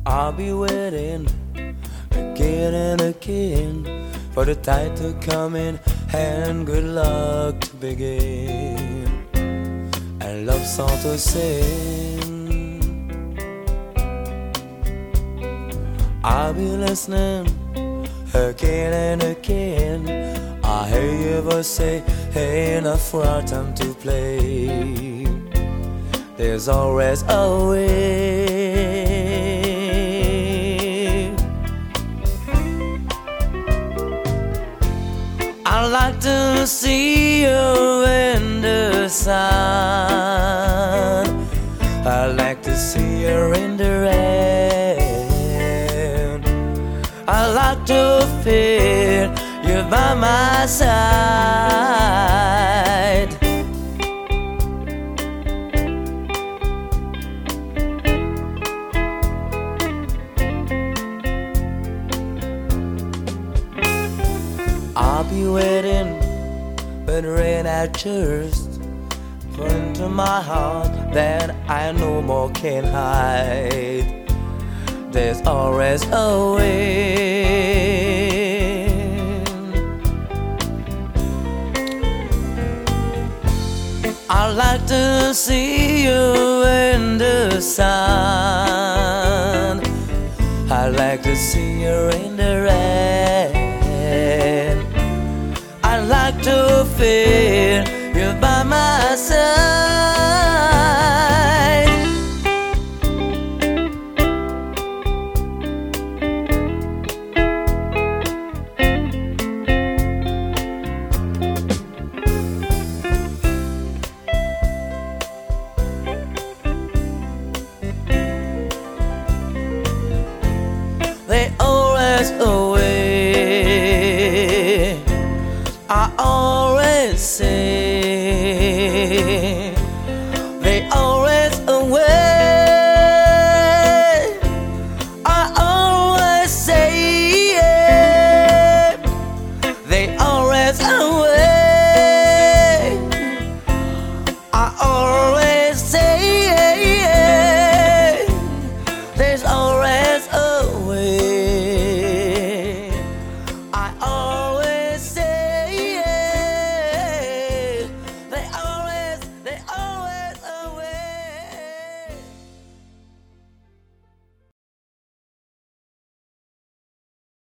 I'll be waiting again and again for the tide to come in and good luck to begin, and love song to sing. I'll be listening again and again. I hear you ever say, hey, enough for our time to play. There's always a way. I like to see you in the sun. I like to see you in the rain. I like to feel you by my side. I'll be waiting when rain has just put into my heart that I no more can hide. There's always a way. I like to see you in the sun. I like to see you in the rain. I like to feel you by my side. They always